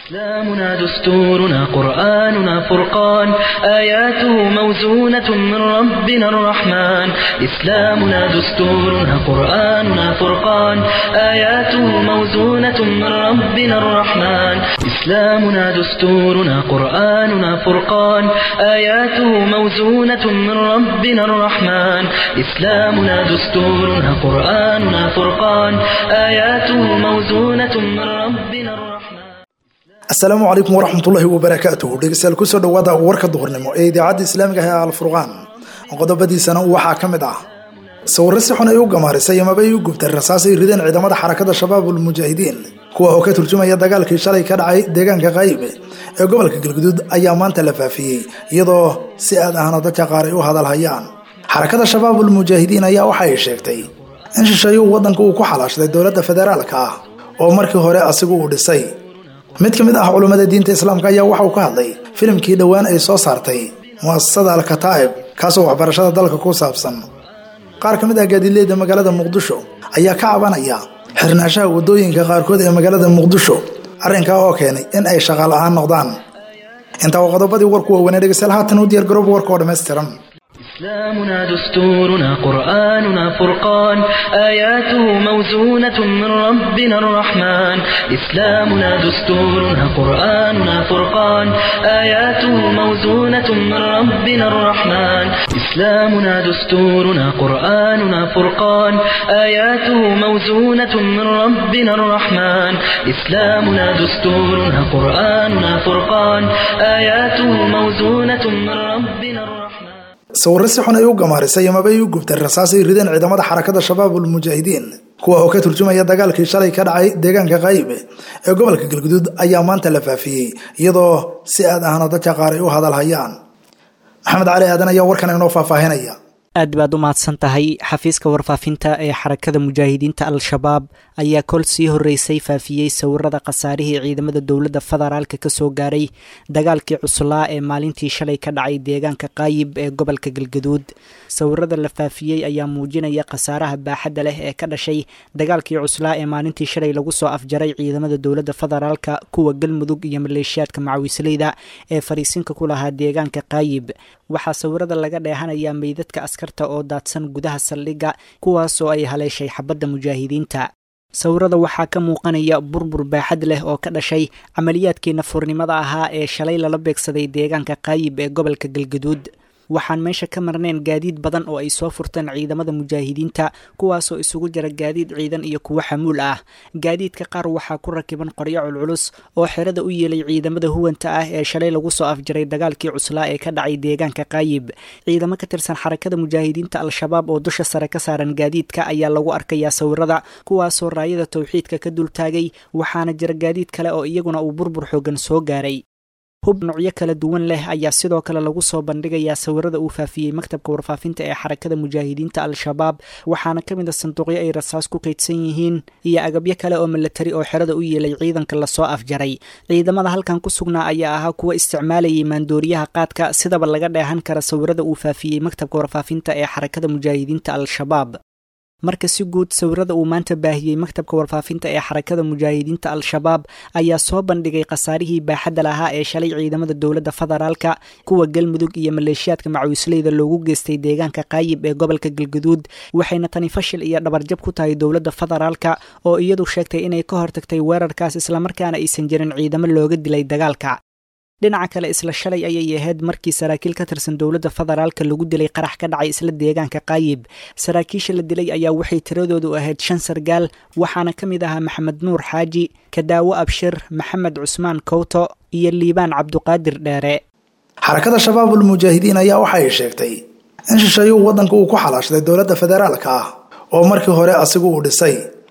إسلامنا دستورنا قرآننا فرقان آياته موزونة من ربنا الرحمن إسلامنا دستورنا قرآننا فرقان آياته موزونة من ربنا الرحمن إسلامنا دستورنا قرآننا فرقان آياته موزونة من ربنا الرحمن إسلامنا دستورنا قرآننا فرقان آياته موزونة من ربنا الرحمن السلام عليكم ورحمة الله وبركاته dhegeystayaal ku soo dhawaada warka duhurnimo ee idaacadda islaamiga ah Al Furqaan qodobadiisana waxa kamid ah sawirro si xun ay u gamaarisay ama ay u gubtay rasaas ay rideen ciidamada xarakada shabaabul mujaahidiin kuwa oo ka turjumaya dagaalkii shalay ka dhacay deegaanka Qayb ee gobolka Galgaduud ayaa maanta la faafiyay iyadoo si aad ahna dadka qaar ay u hadalhayaan xarakada shabaabul mujaahidiin ayaa waxa ay sheegtay in shisheeyo wadanka uu ku xalaashay dawladda federaalka ah oo markii hore asigu u dhisay mid ka mid ah culimada diinta islaamka ayaa waxa uu ka hadlay filimkii dhawaan ay soo saartay muassasada al-Kataib kaasoo waxbarashada dalka ku saabsan qaar ka mid ah gaadiidleyda magaalada Muqdisho ayaa ka cabanaya xirnaanshaha wadooyinka qaarkood ee magaalada Muqdisho arrinka oo keenay in ay shaqaale ahaan noqdaan inta qodobadii warku wanaag dhegeystayaal haatan u diyaar garoob warka oo dhameystiran إسلامنا دستورنا قرآننا فرقان آياته موزونة من ربنا الرحمن إسلامنا دستورنا قرآننا فرقان آياته موزونة من ربنا الرحمن إسلامنا دستورنا قرآننا فرقان آياته موزونة من ربنا الرحمن إسلامنا دستورنا قرآننا فرقان آياته موزونة من ربنا الرحمن sawirro si xun ay u gamaarisay ama ay u gubtay rasaas ay rideen ciidamada xarakada shabaabul mujaahidiin kuwa oo ka turjumaya dagaalkii shalay ka dhacay deegaanka Qayb ee gobolka Galgaduud ayaa maanta la faafiyay iyadoo si aad ahna dadka qaar ay u hadalhayaan Maxamed Cali Aadan ayaa warkan inoo faahfaahinaya aad baad u mahadsan tahay xafiiska warfaafinta ee xarakada mujaahidiinta al-shabaab ayaa kol sii horeysay faafiyey sawirada qasaarihii ciidamada dowladda federaalka ka soo gaaray dagaalkii cuslaa ee maalintii shalay ka dhacay deegaanka Qayb ee gobolka Galgaduud sawirada la faafiyey ayaa muujinaya qasaaraha baaxadda leh ee ka dhashay dagaalkii cuslaa ee maalintii shalay lagu soo afjaray ciidamada dowladda federaalka kuwa Galmudug iyo maleeshiyaadka macawisleyda ee fariisinka ku lahaa deegaanka Qayb waxaa sawirada laga dheehanaya meydadka askarta oo daadsan gudaha saldhigga kuwaas oo ay haleeshay xabadda mujaahidiinta sawirada waxaa ka muuqanaya burbur baaxad leh oo ka dhashay camaliyaadkii nafurnimada ahaa ee shalay lala beegsaday deegaanka Qayb ee gobolka Galgaduud waxaan meesha ka marnayn gaadiid badan oo ay soo furteen ciidamada mujaahidiinta kuwaasoo isugu jira gaadiid ciidan iyo kuwa xamuul ah gaadiidka qaar waxaa ku rakiban qoryo culculus oo xerada u yeelay ciidamada huwanta ah ee shalay lagu soo afjaray dagaalkii cuslaa ee ka dhacay deegaanka Qayb ciidamo ka tirsan xarakada mujaahidiinta al-shabaab oo dusha sare ka saaran gaadiidka ayaa lagu arkayaa sawirada kuwaasoo raayada tawxiidka ka dul taagay waxaana jira gaadiid kale oo iyaguna uu burbur xoogan soo gaaray hub noocyo kala duwan leh ayaa sidoo kale lagu soo bandhigayaa sawirada uu faafiyey maktabka warfaafinta ee xarakada mujaahidiinta al-shabaab waxaana ka mid ah sanduuqyo ay rasaas ku kaydsan yihiin iyo agabyo kale oo milatari oo xerada u yeelay ciidanka lasoo afjaray ciidamada halkan ku sugnaa ayaa ahaa kuwa isticmaalayay maandooriyaha qaadka sidaba laga dheehan kara sawirada uu faafiyey maktabka warfaafinta ee xarakada mujaahidiinta al-shabaab marka si guud sawirada uu maanta baahiyey maktabka warfaafinta ee xarakada mujaahidiinta al-shabaab ayaa soo bandhigay qasaarihii baaxadda lahaa ee shalay ciidamada dowladda federaalka kuwa Galmudug iyo maleeshiyaadka macawisleyda loogu geystay deegaanka Qayb ee gobolka Galgaduud waxayna tani fashil iyo dhabarjab ku tahay dowladda federaalka oo iyadu sheegtay inay ka hortagtay weerarkaas isla markaana aysan jirin ciidamo looga dilay dagaalka dhinaca kale isla shalay ayay ahayd markii saraakiil ka tirsan dowladda federaalka lagu dilay qarax ka dhacay isla deegaanka Qayb saraakiisha la dilay ayaa waxay tiradoodu ahayd 5 sargaal waxaana ka mid ahaa Maxamed Nuur Xaaji Kadaawo Abshir Maxamed Cusmaan Kowto iyo Liibaan Cabduqaadir Dheere xarakada shabaabul mujaahidiin ayaa waxa ay sheegtay in shisheeyo wadanka uu ku xalaashay dowladda federaalka ah oo markii hore asigu u dhisay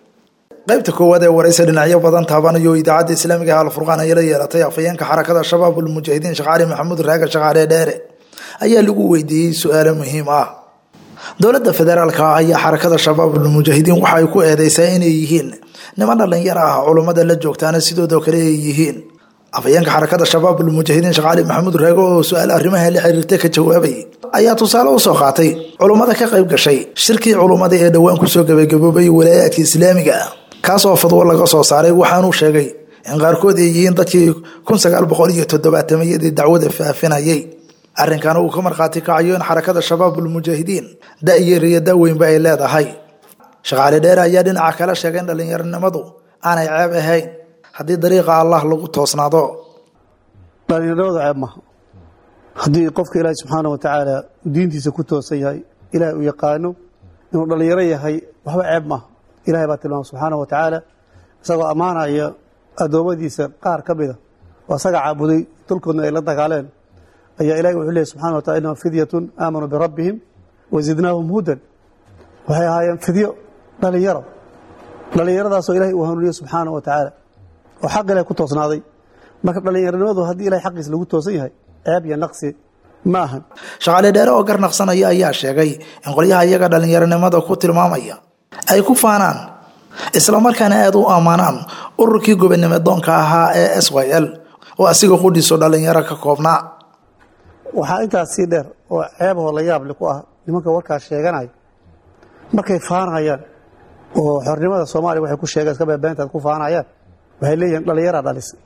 qaybta koowaad ee waraysi dhinacyo badan taabanayo idaacadda islaamiga ah Al Furqaan ay la yeelatay afayeenka xarakada shabaabul mujaahidiin Shaqaale Maxamuud Raaga Shaqaale Dheere ayaa lagu weydiiyay su'aalo muhiim ah dowladda federaalka ayaa xarakada shabaabul mujaahidiin waxa ay ku eedeysay inay yihiin niman dhalinyaro ah culimada la joogtaana sidoo kale ay yihiin afayeenka xarakada shabaabul mujaahidiin Shaqaale Maxamuud Raaga oo su'aal arrimaha la xiriirta ka jawaabay ayaa tusaale u soo qaatay culimada ka qayb gashay shirkii culimada ee dhawaan ku soo gabagaboobay wilaayadka islaamiga kaasoo fadwo laga soo saaray waxaanu sheegay in qaarkood ay yihiin dadkii 1970 dacwada faafinayay arrinkan uu ka marqaati kacayo in xarakada shabaabul mujaahidiin da'yar iyo daaweynba ay leedahay shaqaale dheer ayaa dhinaca kala sheegay in dhalinyaronimadu aanay ceeb ahayn haddii dariiqa Allah lagu toosnaado dhalinyaronimadu ceeb maaha haddii qofka Ilaahay subxaanahu wa ta'aala diintiisa ku toosan yahay Ilaahay u yaqaano inuu dhalinyaro yahay waxba ceeb maaha Ilaahay baa tilmaamay subxaanahu wa ta'aala isagoo amaanaya adoomadiisa qaar ka mid ah oo asaga caabuday tulkoodna ay la dagaaleen ayaa Ilaahay wuxuu leeyahay subxaanahu wa ta'aala innahum fidyatun aamanu birabbihim wazidnaahum hudan waxay ahaayeen fidyo dhalinyaradaasoo Ilaahay uu hanuuniyo subxaanahu wa ta'aala oo xaq Ilaahay ku toosnaaday marka dhalinyaronimadu haddii Ilaahay xaqiisa lagu toosan yahay ceeb iyo naqsi ma ahan shaqaale dheer oo garnaqsanaya ayaa sheegay in qolyaha iyaga dhalinyaronimada ku tilmaamaya ay ku faanaan isla markaana aad u amaanaan ururkii gobonimo doonka ahaa ee SYL oo asiga qudhiso dhalinyaro ka koobnaa waxaa intaas sii dheer oo ceeb oo la yaab leh ku ah nimanka warkaas sheeganay markay faanayaan oo xornimada Soomaaliya waxay ku sheegeen iska beebeentaad ku faanayaan waxay leeyihiin dhalinyaro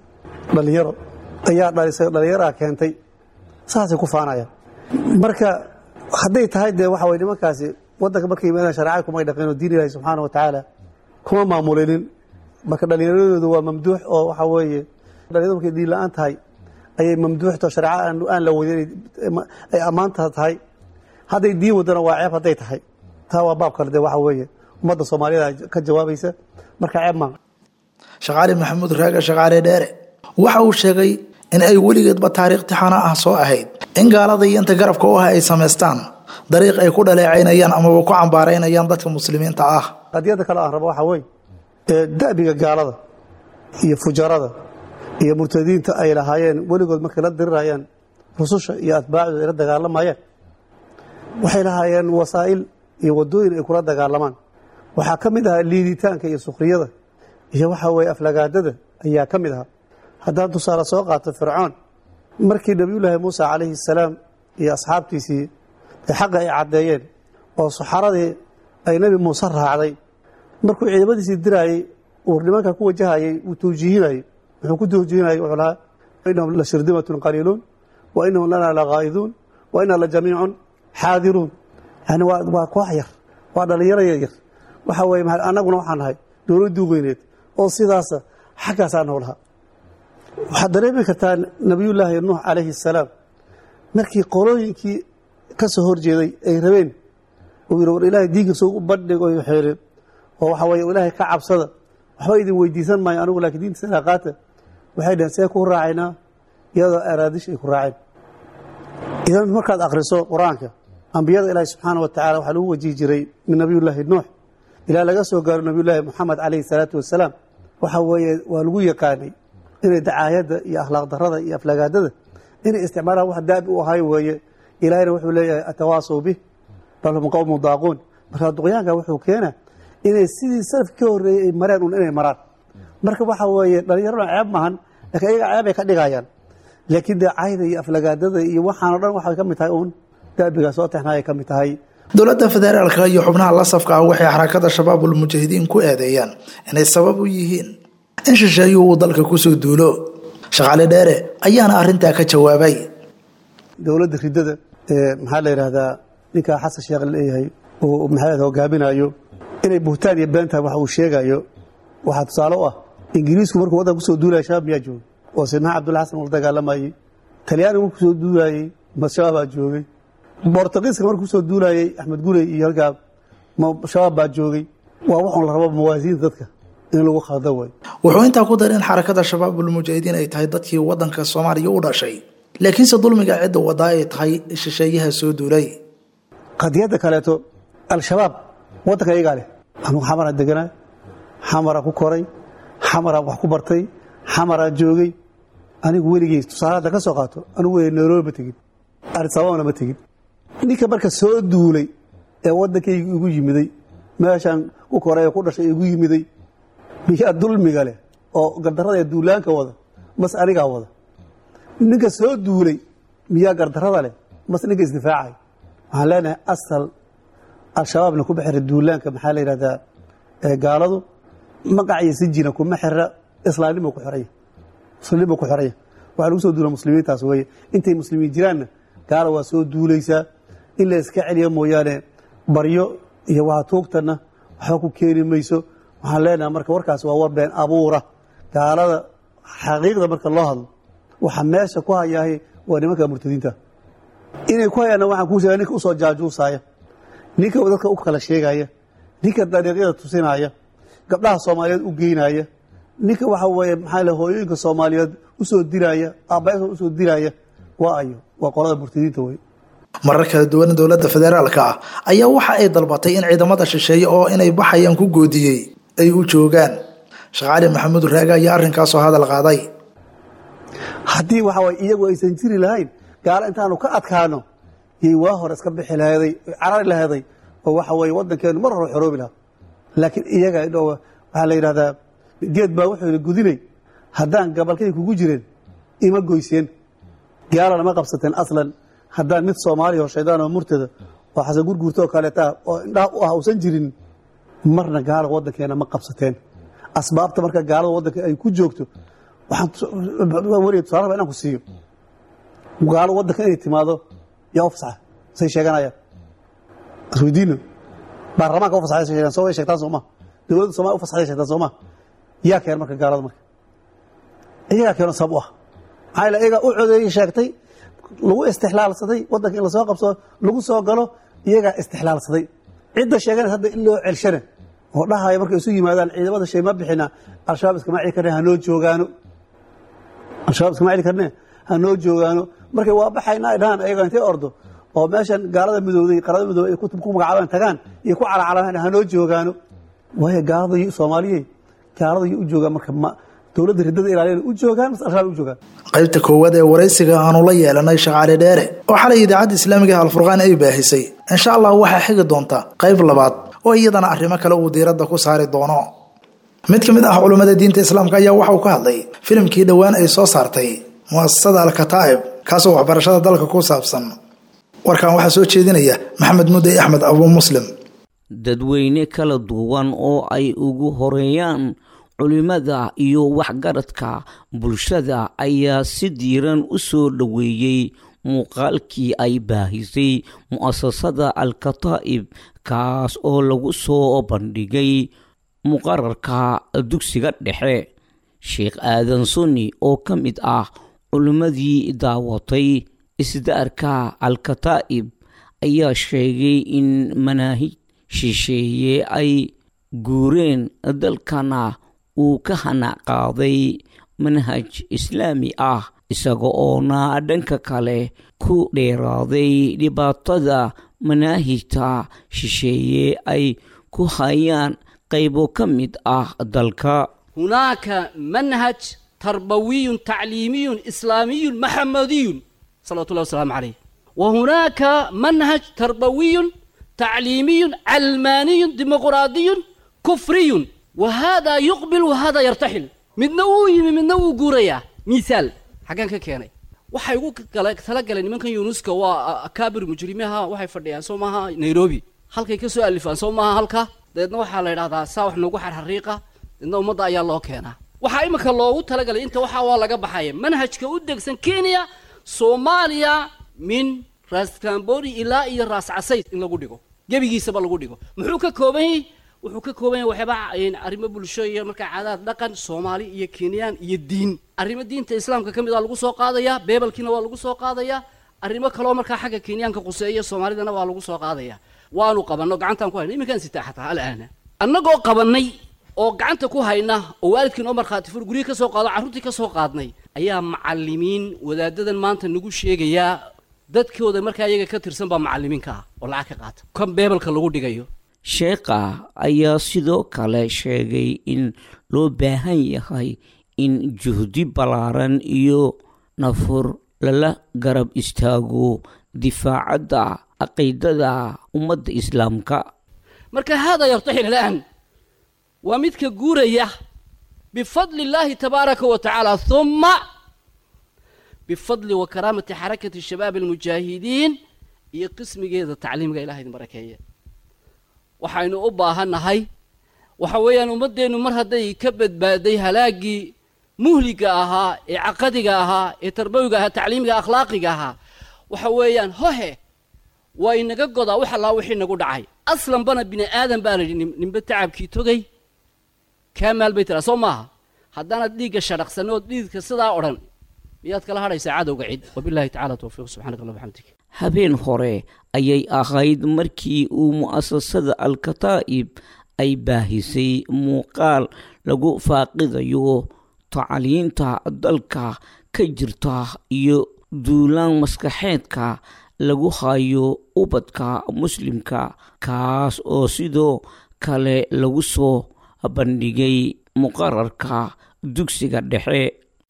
ayaa dhalisay dhalinyaro keentay saasay ku faanayaan marka hadday tahay de waxa way nimankaasi wadanka markay yimaadaan sharci kuma dhaqaano diin Ilaahay subxaanahu wa ta'aala kuma maamulinin marka dhalinyaradoodu waa mamduux oo waxa weeye dhalinyaradu markay diin la'aan tahay ayay mamduuxto sharci aan la wadin ay amaanta tahay hadday diin wadana waa ceeb hadday tahay taa waa baab kale de waxa weeye ummadda Soomaaliyeed ka jawaabaysa marka ceeb ma shaqaale maxamuud raaga shaqaale dheere waxa uu sheegay in ay weligeedba taariikh tixana ah soo ahayd in gaalada iyo inta garabka u ah ay sameystaan dariiq ay ku dhaleecaynayaan ama ku cambaaraynayaan dadka muslimiinta ah qadiyada kale aan rabo waxa weeye daabiga gaalada iyo fujarada iyo murtadiinta ay lahaayeen weligood markay la dirirayaan rususha iyo atbaacdooda ay la dagaalamayeen waxay lahaayeen wasaa'il iyo wadooyin ay kula dagaalamaan waxaa ka mid ahaa liiditaanka iyo sukhriyada iyo waxa weeye aflagaadada ayaa ka mid ahaa haddaan tusaale soo qaato fircoon markii nabiyullaahi muusa calayhi salaam iyo asxaabtiisii xaqa ay caddeeyeen oo saxaradii ay nebi muuse raacday markuu ciidamadiisii diraayey uu nimanka ku wajahayay uu tawjiihinayay wuxuu ku tawjiihinayay wuxuu lahaa innahum la shirdimatun qaliiluun wa innahum lanaa lagaa'iduun wa innaa la jamiicun xaadiruun yani waa koox yar waa dhalinyaro yaryar waxa weeye annaguna waxaan nahay dowladdii weyneed oo sidaasa xaggaasaa noo lahaa waxaad dareemi kartaa nabiyullaahi nuux calayhi salaam markii qolooyinkii ka soo horjeeday ay rabeen uu yidhi war ilaahay diinka soo u bandhig oo xeelin oo waxa weeye ilaahay ka cabsada waxba idin weydiisan maayo anigu laakiin diintiisa qaata waxay dhaheen see ku raacaynaa iyadoo araadish ay ku raaceen idan markaad akhriso qur-aanka ambiyada ilaahay subxaanahu wa tacaala waxaa lagu wajihi jiray min nabiyullaahi nuux ilaa laga soo gaaro nabiyullaahi moxamed calayhi salaatu wasalaam waxa weeye waa lagu yaqaanay inay dacaayadda iyo akhlaaq darrada iyo aflagaadada inay isticmaalaan wax daabi u ahay weeye ilaahayna wuxuu leeyahay atawaasaw bih bal hum qawmun daaquun marka duqyaanka wuxuu keenaa inay sidii salafkii ka horreeyey ay mareen un inay maraan marka waxa weeye dhalinyarada ceeb maahan laakiin ayaga ceeb ay ka dhigayaan laakiin dee cayda iyo aflagaadada iyo waxaan oo dhan waxay ka mid tahay uun daabigaa soo texnaayay ka mid tahay dowladda federaalka iyo xubnaha la safka ah waxay xarakada shabaabul mujaahidiin ku eedeeyaan inay sabab u yihiin in shisheeyuhu uu dalka kusoo duulo shaqaale dheere ayaana arrintaa ka jawaabay dowladda ridada maxaa la yidhaahdaa ninkaa xasan sheekh leeyahay oo maxamed hogaaminayo inay buhtaan iyo beentahay waxa uu sheegayo waxaa tusaale u ah ingiriisku markuu waddanka kusoo duulaya shabaab miyaa joogay oo sidnaa cabdulla xasan uu la dagaalamayey talyaanigu markuu kusoo duulayey shabaab baa joogay bortugiiska markuu kusoo duulayey axmed guley iyo halkaa shabaab baa joogay waa waxun la rabo mawaasiinta dadka in lagu khaldan way wuxuu intaa ku daray in xarakada shabaabul mujaahidiin ay tahay dadkii waddanka Soomaaliya u dhashay laakiinse dulmiga cidda wada ay tahay shisheeyaha soo duulay qadiyada kaleeto al-shabaab waddanka iyaga leh anigu xamara deganaa xamara ku koray xamara wax ku bartay xamara joogay anigu weligay tusaalaha ka soo qaato anigu way Nairobi ma tegin Addis Ababa ma tegin ninka marka soo duulay ee waddankayga igu yimiday meeshaan ku koray ku dhashay igu yimiday miyaa dulmiga leh oo gardarrada duulaanka wada mas aniga wada ninka soo duulay miyaa gardarrada leh mas ninka isdifaacay waxaan leenahay asal al-shabaab na ku bixira duulaanka maxaa la yidhahdaa gaaladu magaciisa jina kuma xira islaamnimo ku xoraya muslimnimo ku xoraya waxa lagu soo duulay muslimiintaas weeye intay muslimiin jiraanna gaala waa soo duulaysaa in la iska celiyo mooyaane baryo iyo waxa toogtana waxa ku keeni mayso waxaan leenahay marka warkaas waa war been abuura gaalada xaqiiqda marka loo hadlo waxa meesha ku hayahay waa nimanka murtadiinta inay ku hayaan waxaan ku sheegay ninka u soo jaajuusaya ninka dadka u kala sheegaya ninka dariiqyada tusinaya gabdhaha Soomaaliyeed u geynaya ninka waxa weeye maxay la hooyooyinka Soomaaliyeed u soo diraya aabaha u soo diraya waa qolada murtadiinta way marar kala duwan dowladda federaalka ah ayaa waxa ay dalbatay in ciidamada shisheeye oo inay baxayaan ku goodiyay ay u joogaan shaqaale maxamed raaga ayaa arrinkaas oo hadal qaaday haddii waxa way iyagu aysan jiri lahayn gaar intaanu ka adkaano yey waa hore iska bixi lahayd carari lahayd oo waxa way wadankeenu mar hore xoroobi lahaa laakiin iyaga waxa la yiraahdaa geed baa wuxuu gudinay haddaan gabalkay kugu jireen ima goyseen gaalana ma qabsateen aslan haddaan mid Soomaali oo shaydaan oo murtada oo xasan gurgurto kale taa oo indhaha u hawsan jirin marna gaal wadankeena ma qabsateen asbaabta marka gaalada wadanka ay ku joogto waxaan wariyay saaraba inaan ku siiyo gaal wadanka ay timaado yaa ufsax say sheeganaya asweydiino baarlamaanka ufsax sheegan soo sheegtaan Soomaa dawladda Soomaa ufsax sheegtaan Soomaa yaa keen marka gaalada marka iyaga keen sabab ah ayla iyaga u codeeyay sheegtay lagu istixlaalsaday wadanka in la soo qabso lagu soo galo iyaga istixlaalsaday cidda sheeganaysa hadda in loo celshana oo dhahayo markay isu yimaadaan ciidamada shay ma bixina al-shabaab iska maaci karnaa hanoo joogaano al-shabaab iska maaci karnaa hanoo joogaano markay waa baxaynaa dhahan ayaga intay ordo oo meeshan gaalada midowday qarada midowday ku magacaabaan tagaan iyo ku calaacalaan hanoo joogaano way gaalada Soomaaliyeed gaalada u jooga marka dawladda ridada ilaaliyay u joogaan al-shabaab u joogaan qaybta koowaad ee waraysiga aanu la yeelanay shaqaale dheere oo xalay idaacadda islaamiga al-furqaan ay baahisay insha Allah waxa xigi doonta qayb labaad oo iyadana arrimo kale uu diiradda ku saari doono mid kamid ah culimada diinta islaamka ayaa waxa uu ka hadlay filimkii dhawaan ay soo saartay muassasada al-kataib kaasoo waxbarashada dalka ku saabsan warkan waxa soo jeedinaya Maxamed Mudee Axmed Abu Muslim dadweyne kala duwan oo ay ugu horeeyaan culimada iyo waxgaradka bulshada ayaa si diiran u soo dhaweeyay muuqaalkii ay baahisay muassasada al-kataib kaas oo lagu soo bandhigay muqarrarka dugsiga dhexe Sheekh Aadan Sunni oo ka mid ah culimadii daawatay isdaarka al-kataib ayaa sheegay in manaahij shisheeye ay guureen dalkana uu ka hanaqaaday manhaj islaami ah isaga oona dhanka kale ku dheeraaday dhibaatada manaahijta shisheeye ay ku hayaan qaybo ka mid ah dalka hunaaka manhaj tarbawiy tacliimiy islaamiy maxamadiy sallallahu wasallam alayhi wa hunaaka manhaj tarbawiy تعليمي علماني ديمقراطي كفري وهذا يقبل وهذا يرتحل من نوع قوريا مثال حقا كياني waxay ugu tala galeen nimankan yunuska waa akaabir mujrimiha waxay fadhiyaan Soomaha Nairobi halkay ka soo alifaan Soomaha halka deedna waxa la yiraahdaa saa wax noogu xariiqa inna umada ayaa loo keenaa waxa imika loogu tala galay inta waxa waa laga baxay manhajka u degsan Kenya Soomaaliya min Ras Kambori ilaa iyo Ras Casay in lagu dhigo gabigiisa ba lagu dhigo wuxuu ka kooban yahay waxba arrimo bulsho iyo marka caadad dhaqan Soomaali iyo Kenyan iyo diin arrimo diinta islaamka kamid ah lagu soo qaadaya beebelkiina waa lagu soo qaadaya arrimo kale oo marka xagga Kenyanka quseeyo Soomaalidana waa lagu soo qaadaya waanu qabanno gacantan ku hayna iminkan sitaaxata alaana annagoo qabanay oo gacanta ku hayna oo waalidkiin oo marxaati fur guriga ka soo qaado carruurtii ka soo qaadnay ayaa macallimiin wadaadadan maanta nagu sheegaya dadkooda marka ayaga ka tirsan ba macallimiinka oo lacag ka qaata kan beebelka lagu dhigayo sheekha ayaa sidoo kale sheegay in loo baahan yahay in juhdi balaaran iyo nafur lala garab istaago difaacada aqeydada ummadda islaamka marka hada yartaxil al'an wa midka guuraya bifadli illahi tabaaraka wa ta'ala thumma بفضل وكرامة حركة الشباب المجاهدين يقسم جيد التعليم إلى هذه المركية وحين أباها النهاي waxa weeyaan ummadeennu mar hadday ka badbaaday halaagii muhliga ahaa ee caqadiga ahaa ee tarbawiga ahaa tacliimiga akhlaaqiga ahaa waxa weeyaan hohe waa inaga godaa wax allaa wixii nagu dhacay aslanbana bini aadan baa la yidhi ninba tacabkii togay kaamaal bay tiraa soo maaha haddaanad dhiigga shadhaqsanood dhiidka sidaa odhan miyaad kala hadhaysaa cadowga cid wabilaahi tacala towfiiq subxaanaka allah waxamdik habeen hore ayay ahayd markii uu mu'asasada al-kataa'ib ay baahisay muuqaal lagu faaqidayo tacliinta dalka ka jirta iyo duulaan maskaxeedka lagu hayo ubadka muslimka kaas oo sidoo kale lagu soo bandhigay muqararka dugsiga dhexe.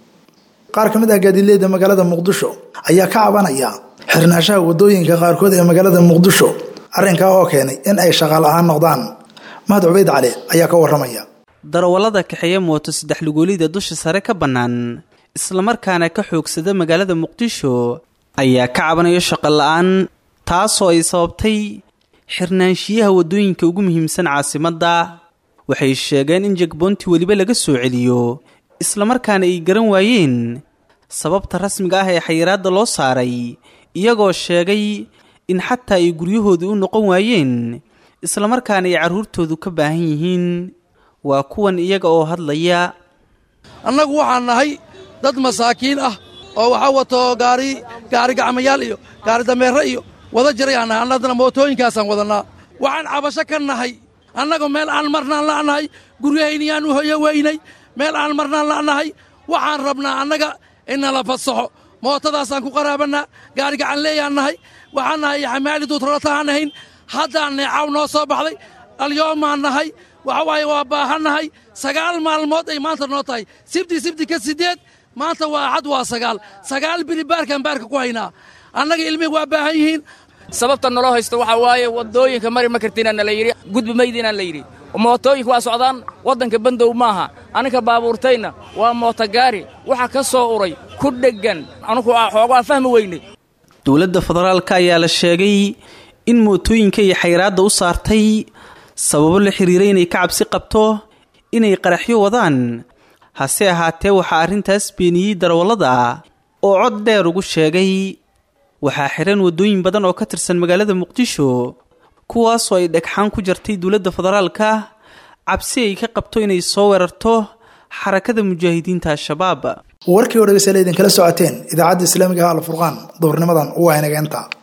qaar ka mid ah gaadiidleyda magaalada muqdisho ayaa ka cabanaya xirnaanshaha wadooyinka qaarkood ee magaalada muqdisho arrinkaa oo keenay in ay shaqaal ahaan noqdaan. mahad cubeyd cali ayaa ka waramaya. darawallada kaxeeya mooto 3 lugoolida dusha sare ka bannaan islamarkaana ka xoogsada magaalada muqdisho ayaa ka cabanayo shaqo la'aan taasoo ay sababtay xirnaanshiyaha wadooyinka ugu muhiimsan caasimadda. waxay sheegeen in jagboonti weliba laga soo celiyo islamarkaana ay garan waayeen sababta rasmiga ah ee xayiraadda loo saaray iyagoo sheegay in xataa ay guryahoodu u noqon waayeen islamarkaana ay carruurtoodu ka baahan yihiin. waa kuwan iyaga oo hadlaya. annagu waxaan nahay dad masaakiin ah oo waxaa wato gaari gacmayaal iyo gaari dameerre iyo wada jirayaan nahay annadana mootooyinkaasaan wadannaa waxaan cabasho ka nahay annagu meel aan marnaan la'nahay guryahayniyaan u hoyo weynay meel aan marnaan la'nahay waxaan rabnaa annaga innala fasaxo mootadaasaan ku qaraabannaa gaari gacan leeyaan nahay waxaan nahay xamaali duutratahaan nahayn haddaan neecaw noo soo baxday alyoomaan nahay waxa waaye waa baahan nahay 9 maalmood ay maanta noo tahay sibti ka 8 maanta waa axad waa 9 biri baarkaan baarka ku haynaa annaga ilmihi waa baahan yihiin. sababta naloo haysto waxaa waaye waddooyinka mari ma kartiinaa nala yidhi gudbi maydinaan la yidhi mootooyinka waa socdaan waddanka bandow maaha aninka baabuurtayna waa mootogaari waxa ka soo uray ku dheggan anugu xoogaa fahmi weynay. dowladda federaalka ayaa la sheegay in mootooyinka iyo xayiraadda u saartay sababo la xiriiray inay ka cabsi qabto inay qaraxyo wadaan. hase ahaatee waxaa arrintaas beeniyey darawallada oo cod dheer ugu sheegay waxaa xiran wadooyin badan oo ka tirsan magaalada muqdisho kuwaasoo ay dhagxaan ku jartay dowladda federaalka cabsi ay ka qabto inay soo weerarto xarakada mujaahidiinta al-shabaab. warkii oo dhegeystayaal idinkala socoteen idaacadda islaamiga ah al furqaan duhurnimadan waa inaga inta